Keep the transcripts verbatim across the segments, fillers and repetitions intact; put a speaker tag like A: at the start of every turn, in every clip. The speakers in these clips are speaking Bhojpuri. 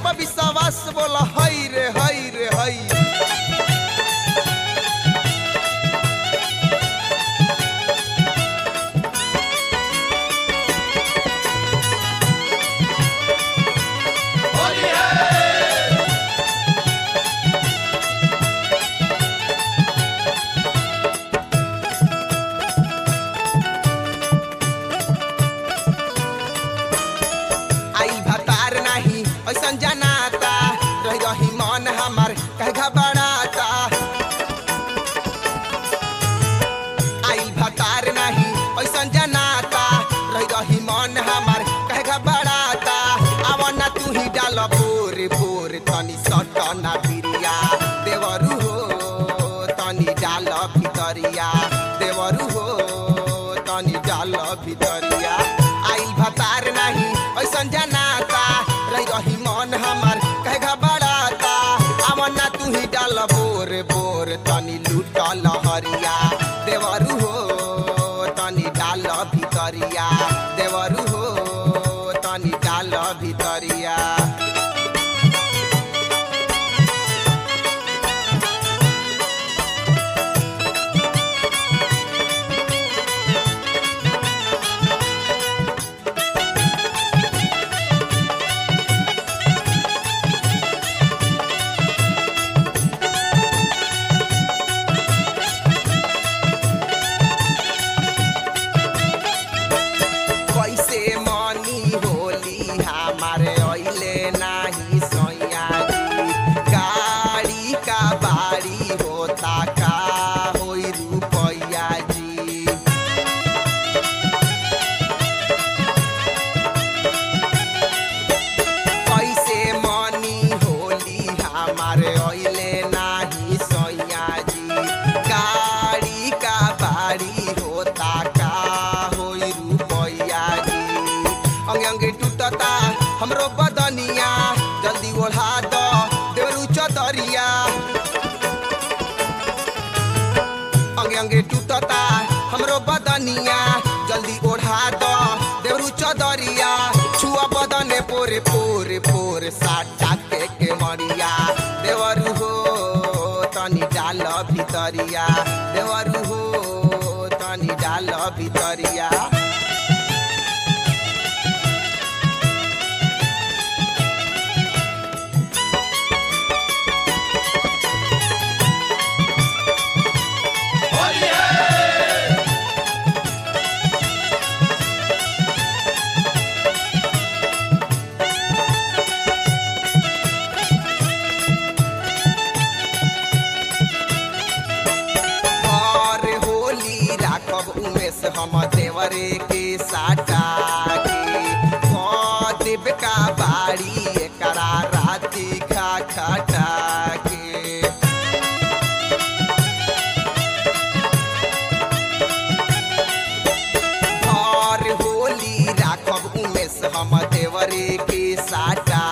A: पर विश्वास बोला हई रे हई रे हई। ऐसन जनाता रही रही मन हमार कहे घबराता। आई भतार नहीं ऐसन जनाता रही रही मन हमार कहे घबराता। आवना तू ही डाल बोर बोर तनी सटना भिरिया देवरू हो तनी डाल भितरिया देवरू हो तनी डाल भितरिया। आई भतार नहीं ऐसन जनाता रही रही मन हमार कहे घबराता। आवना तू ही डाल बोर बोर तनी लूट लहरिया देवरू हो तनी डाल भितरिया देवरू हो तनी डाल भितरिया। हमरो बदनिया जल्दी ओढ़ा दो देवरू चदरिया। अंगे अंगे टूटता हमरो बदनिया जल्दी ओढ़ा दो देवरू चदरिया। छुआ बदने पोरे पोरे पोरे साटा के के मरिया देवरू हो तनी डाल भितरिया देवरू हो तनी डाल भितरिया। हम देवरे के साटा के देव का बाड़ी एकरा राती खा खटा के। और होली राखब उमेश हम देवरे के साटा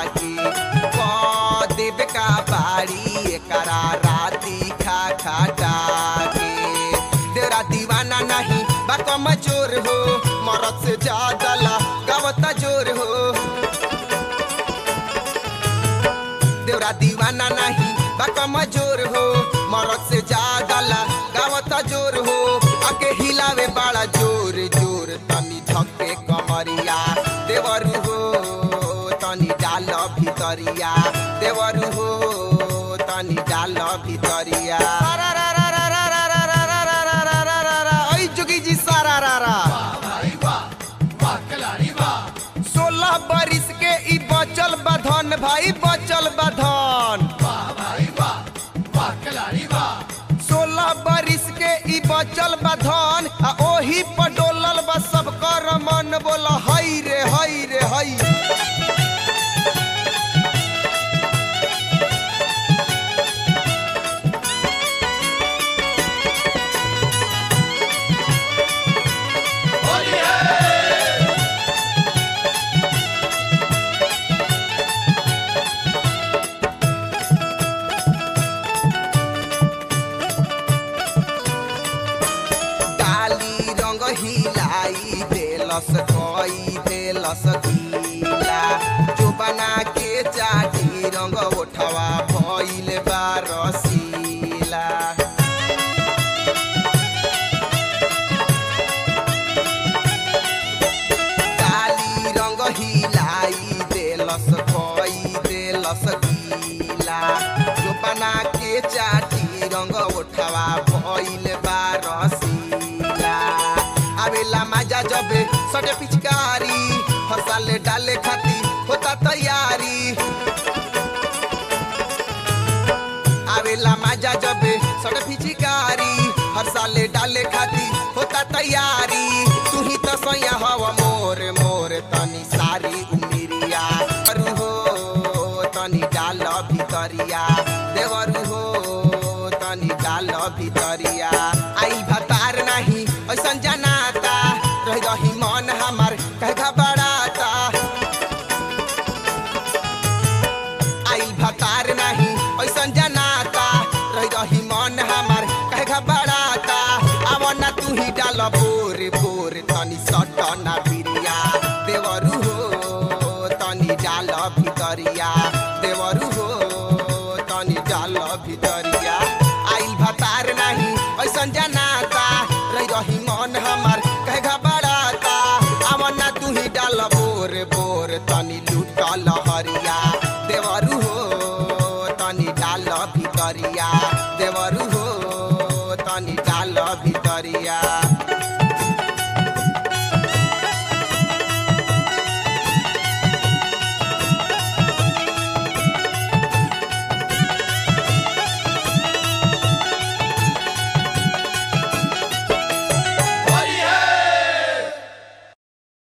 A: के देव का बाड़ी एकरा राती खा खटा के। तेरा दीवाना नहीं बाकम चोर हो मरद से ज्यादा ला गावता जोर हो। देवरा दीवाना नहीं बाकम जोर हो मरद से ज्यादा ला गावता जोर हो। आके हिलावे बड़ा जोर जोर तनी धक्के कमरिया देवरू हो तनी डाल भितरिया देवरू हो तनी डाल भितरिया। सोलह बरिस के ई बचल बधन भाई बचल बधन। सोलह बरिस के ई बचल बधन आ ओही पर डोलल बा सब कर मन बोला हई रे हई रे हई। देलस कोई देलस गीला जो बना के जा जबे सटे पिचकारी हर साल डाले खाती होता तैयारी आवेला मजा जबे सटे पिचकारी हर साल डाले खाती होता तैयारी तू ही तो सैया हवा मोर मोर तनी सारी उमिरिया अरु हो तनी डाल भितरिया देवरु हो तनी डाल भितरिया आई भतार नहीं ऐसन जनाता रह रही मन हमार कह घबराता आई भतार नहीं ऐसन जनाता रह रही मन हमार कह घबराता आवना तू ही डाल बोर बोर तनी सटना भिरिया देवरु हो तनी डाल भितरिया देवरु हो तनी डाल भितरिया आई भतार नहीं ऐसन जनाता रह रही मन हमार कह घबराता आवना तू ही डाल बोर बोर तनी लूटल